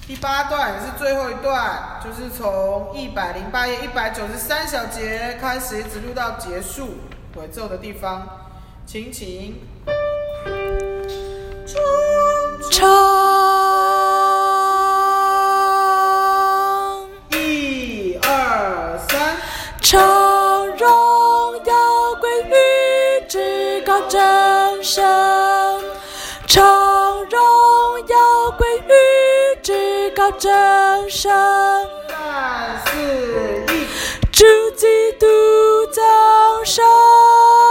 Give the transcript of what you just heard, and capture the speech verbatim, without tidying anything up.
第八段也是最后一段，就是从一百零八页一百九十三小节开始，一直录到结束尾奏的地方。请请。 唱。 一二三。 唱荣耀归于至高真神，唱荣耀归于至高真神。 三四一。 主基督降生。